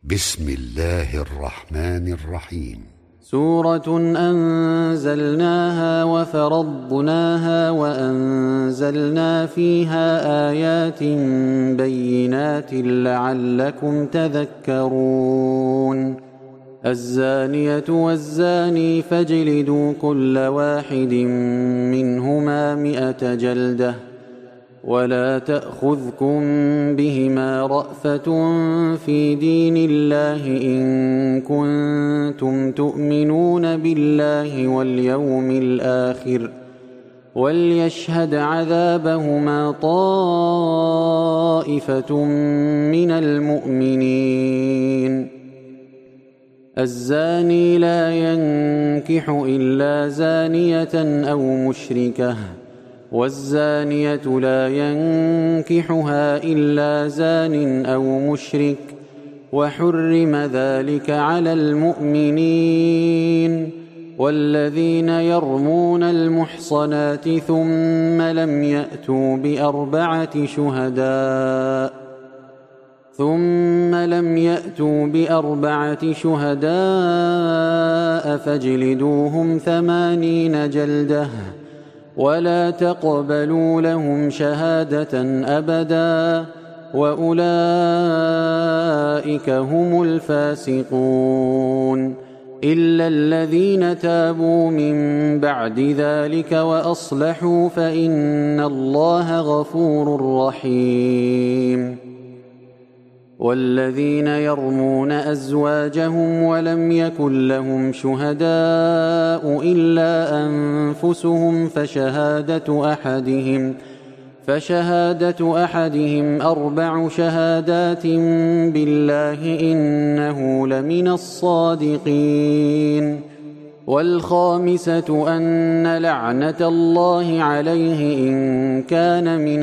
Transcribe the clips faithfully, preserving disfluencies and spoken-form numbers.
بسم الله الرحمن الرحيم. سورة أنزلناها وفرضناها وأنزلنا فيها آيات بينات لعلكم تذكرون. الزانية والزاني فاجلدوا كل واحد منهما مئة جلدة ولا تأخذكم بهما رأفة في دين الله إن كنتم تؤمنون بالله واليوم الآخر وليشهد عذابهما طائفة من المؤمنين. الزاني لا ينكح إلا زانية أو مشركة والزانية لا ينكحها إلا زان أو مشرك وحرم ذلك على المؤمنين. والذين يرمون المحصنات ثم لم يأتوا بأربعة شهداء ثم لم يأتوا بأربعة شهداء فاجلدوهم ثمانين جلدة ولا تقبلوا لهم شهادة أبدا وأولئك هم الفاسقون. إلا الذين تابوا من بعد ذلك وأصلحوا فإن الله غفور رحيم. والذين يرمون أزواجهم ولم يكن لهم شهداء إلا أنفسهم فشهادة أحدهم فشهادة أحدهم أربع شهادات بالله إنه لمن الصادقين. والخامسة أن لعنة الله عليه إن كان من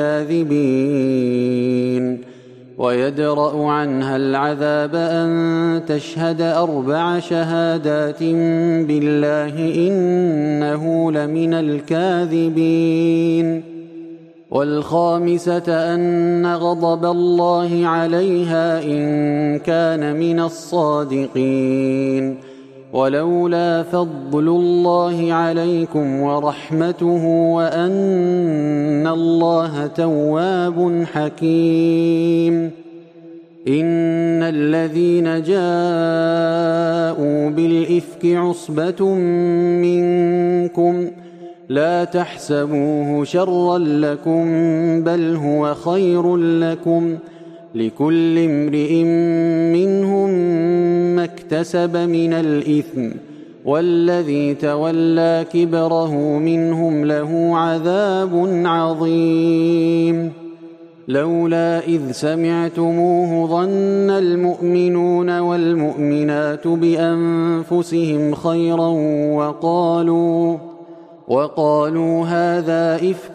الكاذبين. ويدرأ عنها العذاب أن تشهد أربع شهادات بالله إنه لمن الكاذبين. والخامسة أن غضب الله عليها إن كان من الصادقين. ولولا فضل الله عليكم ورحمته وأن الله تواب حكيم. إن الذين جاءوا بالإفك عصبة منكم لا تحسبوه شرا لكم بل هو خير لكم لكل امرئ منهم ما اكتسب من الإثم والذي تولى كبره منهم له عذاب عظيم. لولا إذ سمعتموه ظن المؤمنون والمؤمنات بأنفسهم خيرا وقالوا وقالوا هذا إفك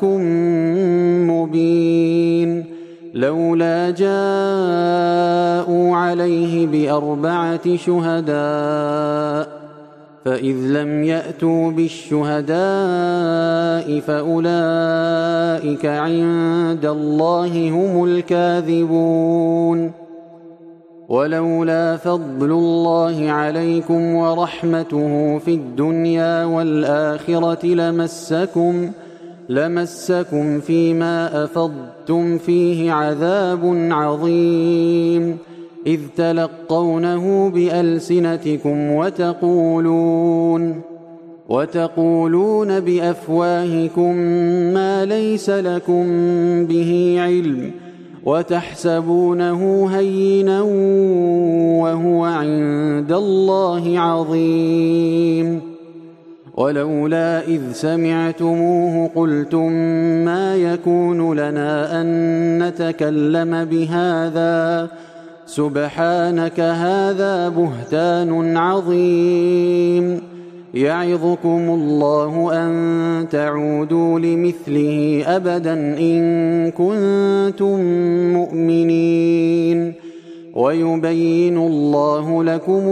مبين. لولا جاءوا عليه بأربعة شهداء فإذ لم يأتوا بالشهداء فأولئك عند الله هم الكاذبون. ولولا فضل الله عليكم ورحمته في الدنيا والآخرة لمسكم لمسكم فيما أفضتم فيه عذاب عظيم إذ تلقونه بألسنتكم وتقولون وتقولون بأفواهكم ما ليس لكم به علم وتحسبونه هينا وهو عند الله عظيم. ولولا إذ سمعتموه قلتم ما يكون لنا أن نتكلم بهذا سبحانك هذا بهتان عظيم. يعظكم الله أن تعودوا لمثله أبدا إن كنتم مؤمنين ويبين الله لكم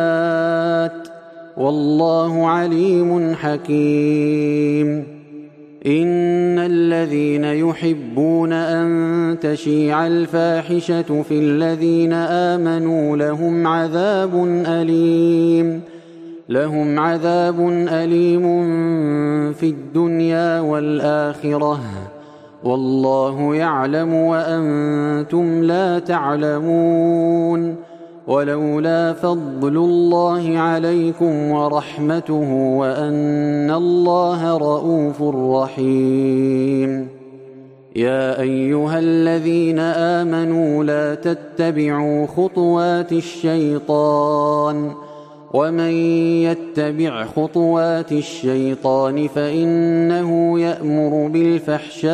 الآيات والله عليم حكيم. إن الذين يحبون أن تشيع الفاحشة في الذين آمنوا لهم عذاب أليم لهم عذاب أليم في الدنيا والآخرة والله يعلم وأنتم لا تعلمون ولولا فضل الله عليكم ورحمته وأن الله رءوف رحيم يا أيها الذين آمنوا لا تتبعوا خطوات الشيطان ومن يتبع خطوات الشيطان فإنه يأمر بالفحشاء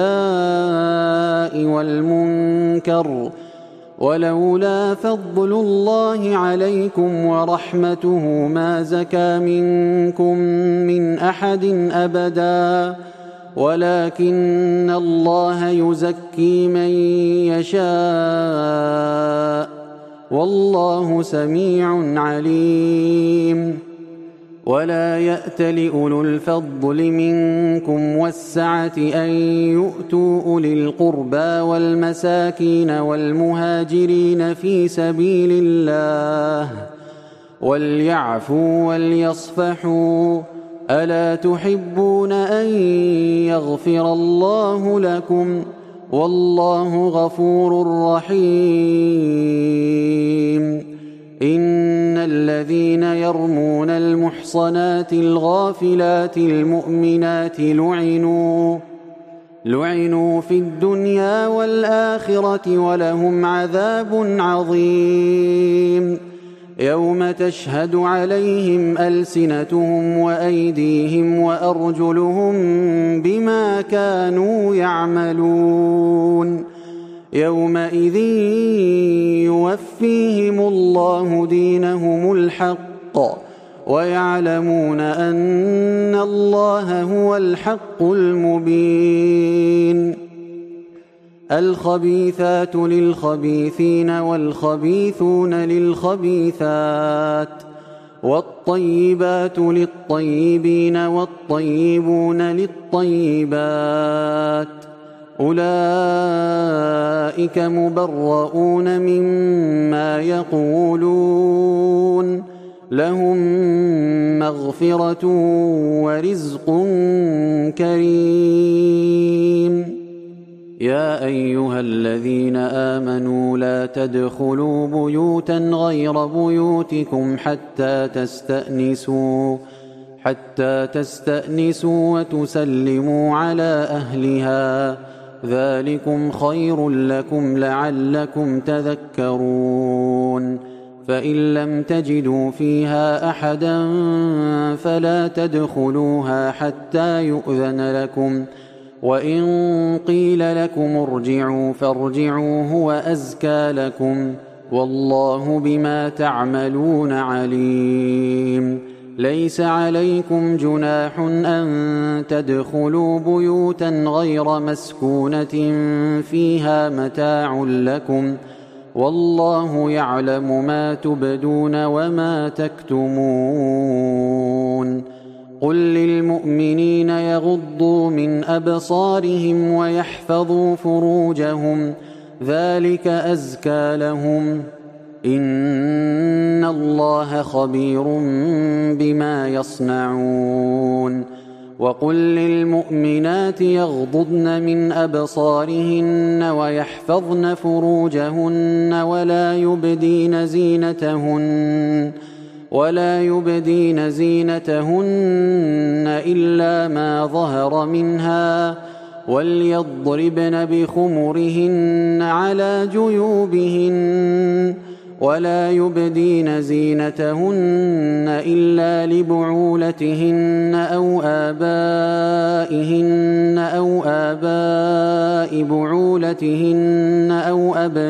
والمنكر ولولا فضل الله عليكم ورحمته ما زكى منكم من أحد أبدا ولكن الله يزكي من يشاء والله سميع عليم ولا يأتل أولو الفضل منكم والسعة أن يؤتوا أولي القربى والمساكين والمهاجرين في سبيل الله وليعفوا وليصفحوا ألا تحبون أن يغفر الله لكم والله غفور رحيم إن الذين يرمون المحصنات الغافلات المؤمنات لعنوا لعنوا في الدنيا والآخرة ولهم عذاب عظيم يوم تشهد عليهم ألسنتهم وأيديهم وأرجلهم بما كانوا يعملون يومئذ يوفيهم الله دينهم الحق ويعلمون أن الله هو الحق المبين الخبيثات للخبيثين والخبيثون للخبيثات والطيبات للطيبين والطيبون للطيبات أولئك مبرؤون مما يقولون لهم مغفرة ورزق كريم يا أيها الذين آمنوا لا تدخلوا بيوتا غير بيوتكم حتى تستأنسوا حتى تستأنسوا وتسلموا على أهلها ذلكم خير لكم لعلكم تذكرون فإن لم تجدوا فيها أحدا فلا تدخلوها حتى يؤذن لكم وإن قيل لكم ارجعوا فارجعوا هو أزكى لكم والله بما تعملون عليم ليس عليكم جناح أن تدخلوا بيوتا غير مسكونة فيها متاع لكم والله يعلم ما تبدون وما تكتمون قل للمؤمنين يغضوا من أبصارهم ويحفظوا فروجهم ذلك أزكى لهم إن الله خبير بما يصنعون وقل للمؤمنات يغضضن من أبصارهن ويحفظن فروجهن ولا يبدين زينتهن ولا يبدين زينتهن إلا ما ظهر منها وليضربن بخمرهن على جيوبهن ولا يبدين زينتهن إلا لبعولتهن أو آبائهن أو آباء بعولتهن أو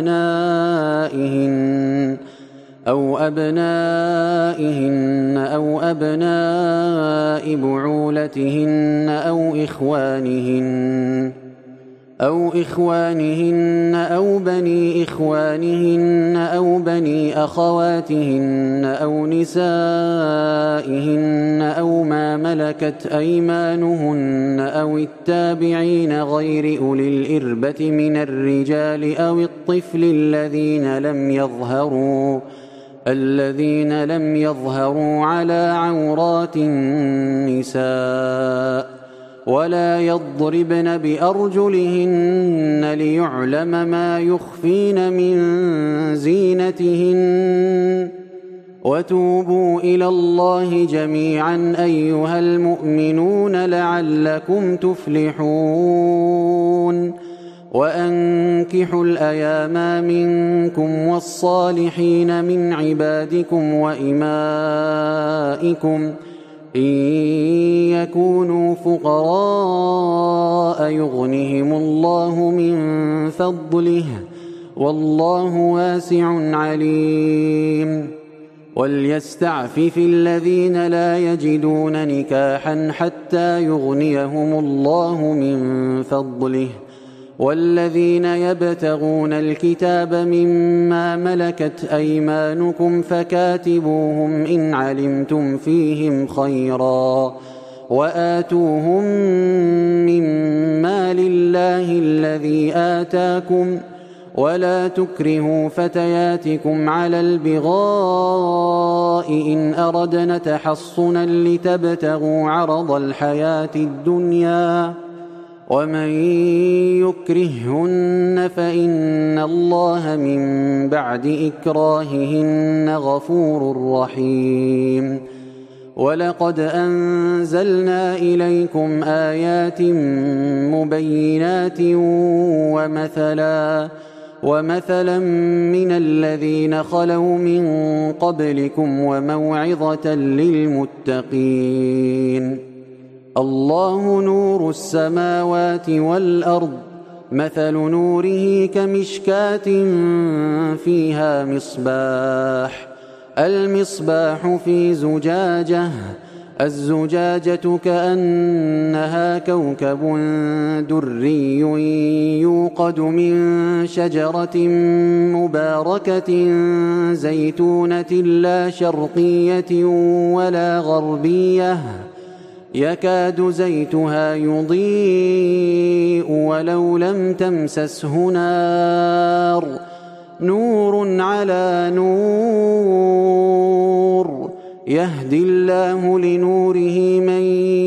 أبنائهن أو أبنائهن أو أبناء بعولتهن أو إخوانهن أو إخوانهن أو بني إخوانهن أو بني أخواتهن أو نسائهن أو ما ملكت أيمانهن أو التابعين غير أولي الإربة من الرجال أو الطفل الذين لم يظهروا الذين لم يظهروا على عورات النساء ولا يضربن بأرجلهن ليعلم ما يخفين من زينتهن وتوبوا إلى الله جميعا أيها المؤمنون لعلكم تفلحون وأنكحوا الأيام منكم والصالحين من عبادكم وإمائكم إن يكونوا فقراء يغنهم الله من فضله والله واسع عليم وليستعفف الذين لا يجدون نكاحا حتى يغنيهم الله من فضله والذين يبتغون الكتاب مما ملكت أيمانكم فكاتبوهم إن علمتم فيهم خيرا وآتوهم مما لله الذي آتاكم ولا تكرهوا فتياتكم على البغاء إن أردن تحصنا لتبتغوا عرض الحياة الدنيا ومن يكرههن فإن الله من بعد إكراههن غفور رحيم ولقد أنزلنا إليكم آيات مبينات ومثلا ومثلا من الذين خلوا من قبلكم وموعظة للمتقين الله نور السماوات والأرض مثل نوره كمشكاة فيها مصباح المصباح في زجاجة الزجاجة كأنها كوكب دري يوقد من شجرة مباركة زيتونة لا شرقية ولا غربية يكاد زيتها يضيء ولو لم تمسسه نار نور على نور يهدي الله لنوره من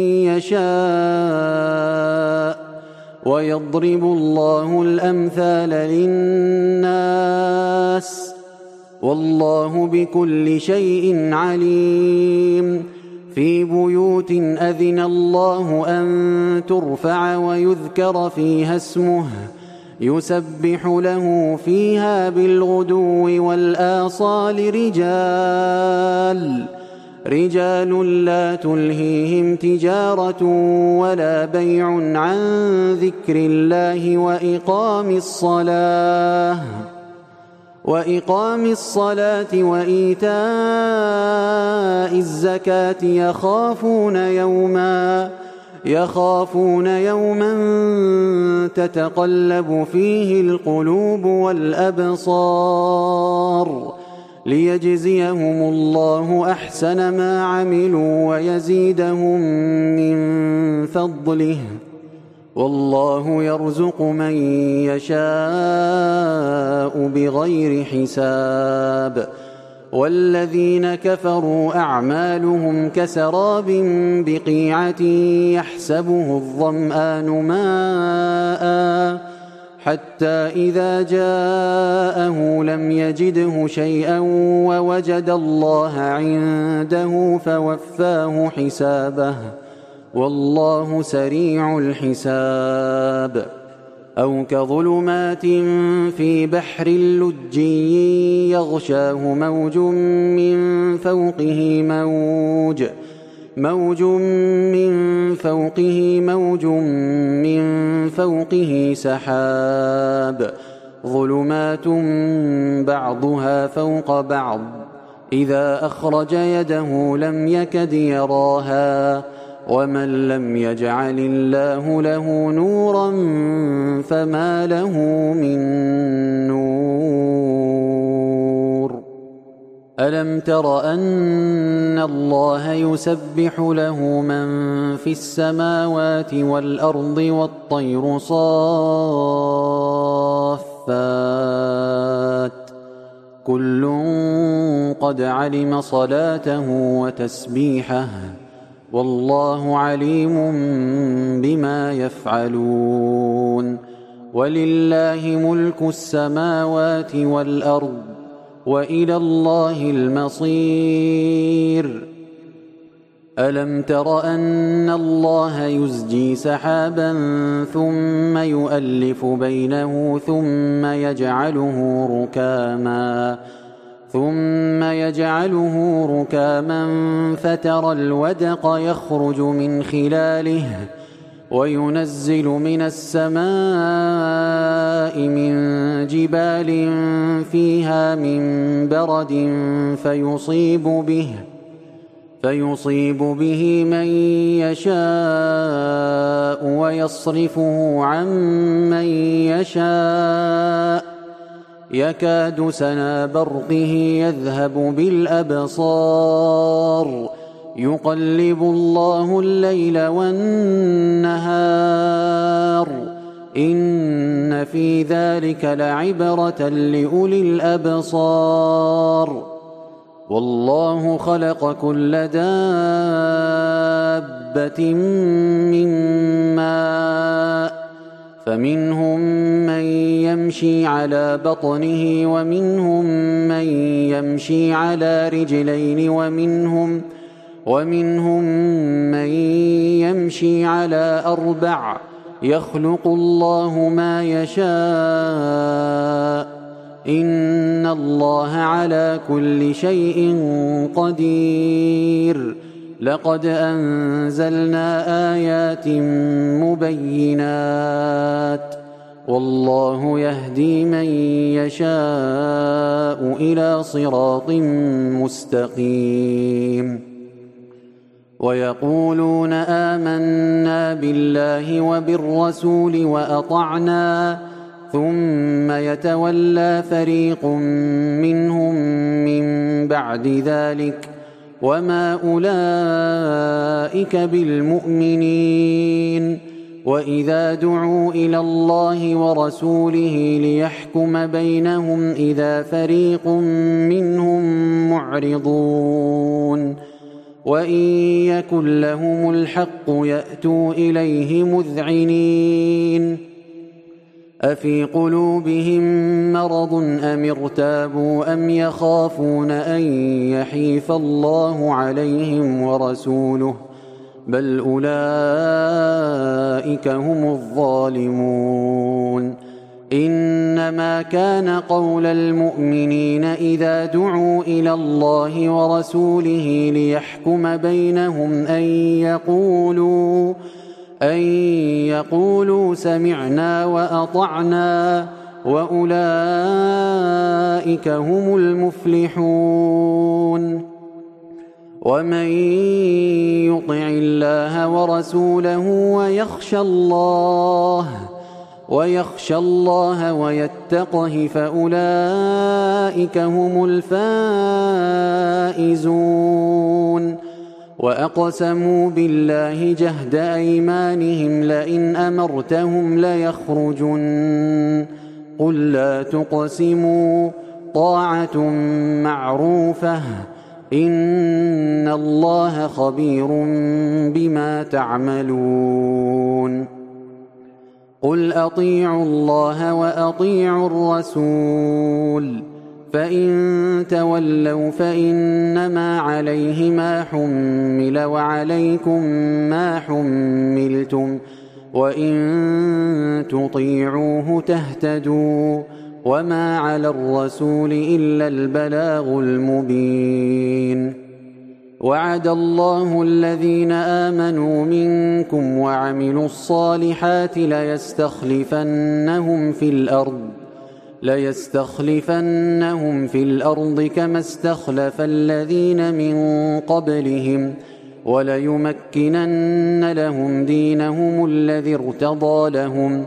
يشاء ويضرب الله الأمثال للناس والله بكل شيء عليم في بيوت أذن الله أن ترفع ويذكر فيها اسمه يسبح له فيها بالغدو والآصال رجال رجال لا تلهيهم تجارة ولا بيع عن ذكر الله وإقام الصلاة وإقام الصلاة وإيتاء الزكاة يخافون يوما يخافون يوما تتقلب فيه القلوب والأبصار ليجزيهم الله أحسن ما عملوا ويزيدهم من فضله والله يرزق من يشاء بغير حساب والذين كفروا أعمالهم كسراب بقيعة يحسبه الظمآن ماء حتى إذا جاءه لم يجده شيئا ووجد الله عنده فوفاه حسابه والله سريع الحساب أو كظلمات في بحر لجي يغشاه موج من فوقه موج موج من فوقه موج من فوقه سحاب ظلمات بعضها فوق بعض إذا أخرج يده لم يكد يراها ومن لم يجعل الله له نورا فما له من نور. ألم تر أن الله يسبح له من في السماوات والأرض والطير صافات كل قد علم صلاته وتسبيحه والله عليم بما يفعلون. ولله ملك السماوات والأرض وإلى الله المصير. ألم تر أن الله يزجي سحابا ثم يؤلف بينه ثم يجعله ركاما ثم يجعله ركاما فترى الودق يخرج من خلاله وينزل من السماء من جبال فيها من برد فيصيب به فيصيب به من يشاء ويصرفه عن من يشاء يكاد سنا برقه يذهب بالأبصار يقلب الله الليل والنهار إن في ذلك لعبرة لأولي الأبصار. والله خلق كل دابة من ماء فمنهم من يمشي على بطنه ومنهم من يمشي على رجلين ومنهم ومنهم من يمشي على أربع يخلق الله ما يشاء إن الله على كل شيء قدير. لقد أنزلنا آيات مبينات والله يهدي من يشاء إلى صراط مستقيم. ويقولون آمنا بالله وبالرسول وأطعنا ثم يتولى فريق منهم من بعد ذلك وما أولئك بالمؤمنين. وإذا دعوا إلى الله ورسوله ليحكم بينهم إذا فريق منهم معرضون وإن يكن لهم الحق يأتوا إليه مذعنين. أفي قلوبهم مرض أم ارتابوا أم يخافون أن يحيف الله عليهم ورسوله بل أولئك هم الظالمون. إنما كان قول المؤمنين إذا دعوا إلى الله ورسوله ليحكم بينهم أن يقولوا أن يقولوا سمعنا وأطعنا وأولئك هم المفلحون. ومن يطع الله ورسوله ويخشى الله ويخشى الله ويتقه فأولئك هم الفائزون. وأقسموا بالله جهد أيمانهم لئن أمرتهم ليخرجن قل لا تقسموا طاعة معروفة إن الله خبير بما تعملون. قل أطيعوا الله وأطيعوا الرسول فإن تولوا فإنما عليه ما حمل وعليكم ما حملتم وإن تطيعوه تهتدوا وما على الرسول إلا البلاغ المبين. وعد الله الذين آمنوا منكم وعملوا الصالحات ليستخلفنهم في الأرض ليستخلفنهم في الأرض كما استخلف الذين من قبلهم وليمكنن لهم دينهم الذي ارتضى لهم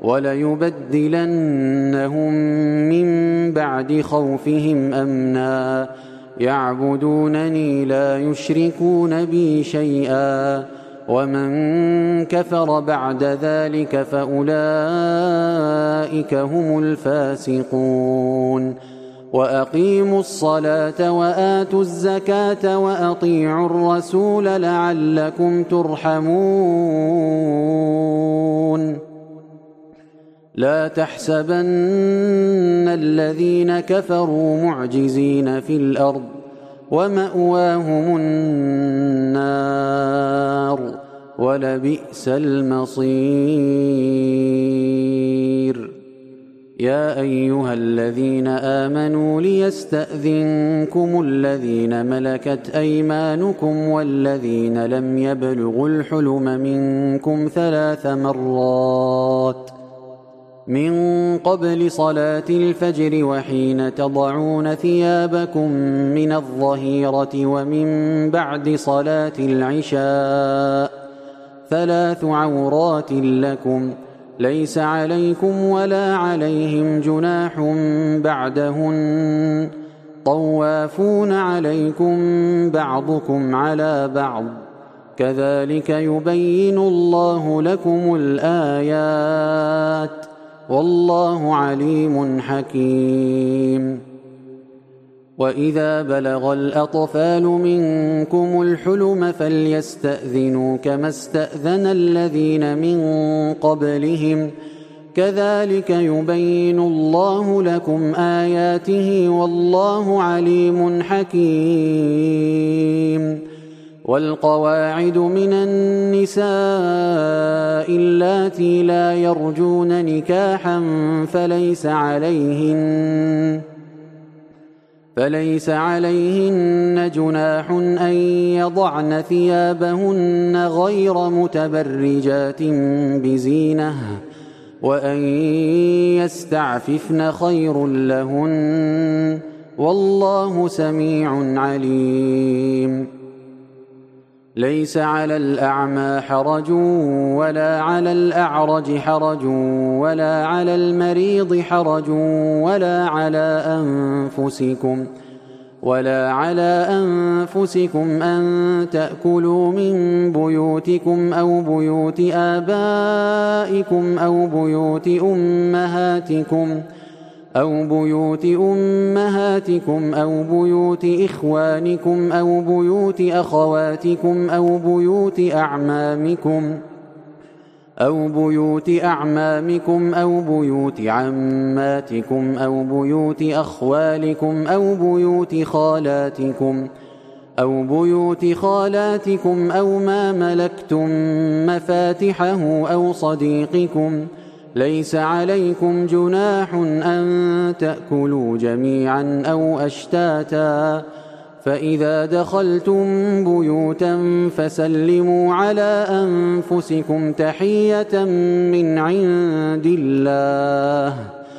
وليبدلنهم من بعد خوفهم أمنا يعبدونني لا يشركون بي شيئا ومن كفر بعد ذلك فأولئك هم الفاسقون وأقيموا الصلاة وآتوا الزكاة وأطيعوا الرسول لعلكم ترحمون لا تحسبن الذين كفروا معجزين في الأرض ومأواهم النار ولبئس المصير يا أيها الذين آمنوا ليستأذنكم الذين ملكت أيمانكم والذين لم يبلغوا الحلم منكم ثلاث مرات من قبل صلاة الفجر وحين تضعون ثيابكم من الظهيرة ومن بعد صلاة العشاء ثلاث عورات لكم ليس عليكم ولا عليهم جناح بعدهن طوافون عليكم بعضكم على بعض كذلك يبين الله لكم الآيات والله عليم حكيم وإذا بلغ الأطفال منكم الحلم فليستأذنوا كما استأذن الذين من قبلهم كذلك يبين الله لكم آياته والله عليم حكيم والقواعد من النساء اللاتي لا يرجون نكاحا فليس عليهن فليس عليهن جناح أن يضعن ثيابهن غير متبرجات بزينة وأن يستعففن خير لهن والله سميع عليم ليس على الأعمى حرج ولا على الأعرج حرج ولا على المريض حرج ولا على أنفسكم ولا على أنفسكم أن تأكلوا من بيوتكم أو بيوت آبائكم أو بيوت أمهاتكم أو بيوت أمهاتكم أو بيوت إخوانكم أو بيوت أخواتكم أو بيوت أعمامكم أو بيوت أعمامكم أو بيوت عماتكم أو بيوت أخوالكم أو بيوت خالاتكم أو بيوت خالاتكم أو ما ملكتم مفاتحه أو صديقكم ليس عليكم جناح أن تأكلوا جميعا أو أشتاتا فإذا دخلتم بيوتا فسلموا على أنفسكم تحية من عند الله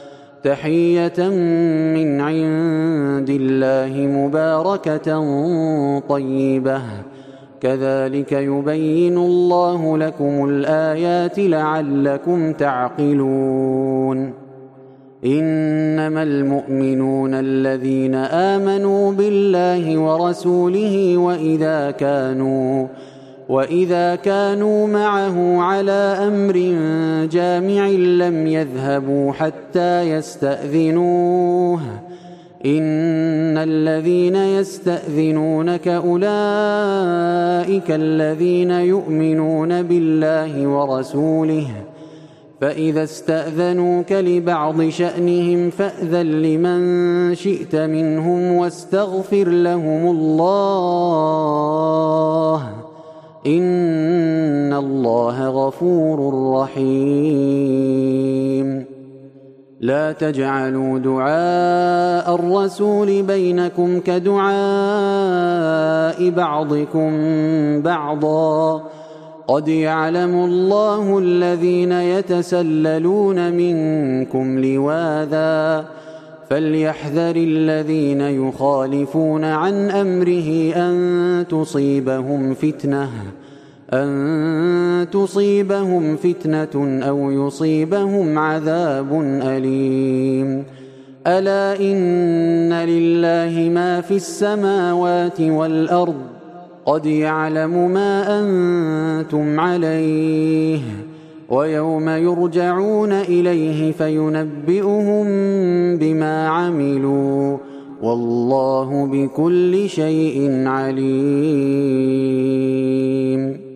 تحية من عند الله مباركة طيبة كذلك يبين الله لكم الآيات لعلكم تعقلون إنما المؤمنون الذين آمنوا بالله ورسوله وإذا كانوا وإذا كانوا معه على أمر جامع لم يذهبوا حتى يستأذنوه إن الذين يستأذنونك أولئك الذين يؤمنون بالله ورسوله فإذا استأذنوك لبعض شأنهم فأذن لمن شئت منهم واستغفر لهم الله إن الله غفور رحيم لا تجعلوا دعاء الرسول بينكم كدعاء بعضكم بعضا قد يعلم الله الذين يتسللون منكم لواذا فليحذر الذين يخالفون عن أمره أن تصيبهم فتنة أن تصيبهم فتنة أو يصيبهم عذاب أليم. ألا إن لله ما في السماوات والأرض قد يعلم ما أنتم عليه ويوم يرجعون إليه فينبئهم بما عملوا والله بكل شيء عليم.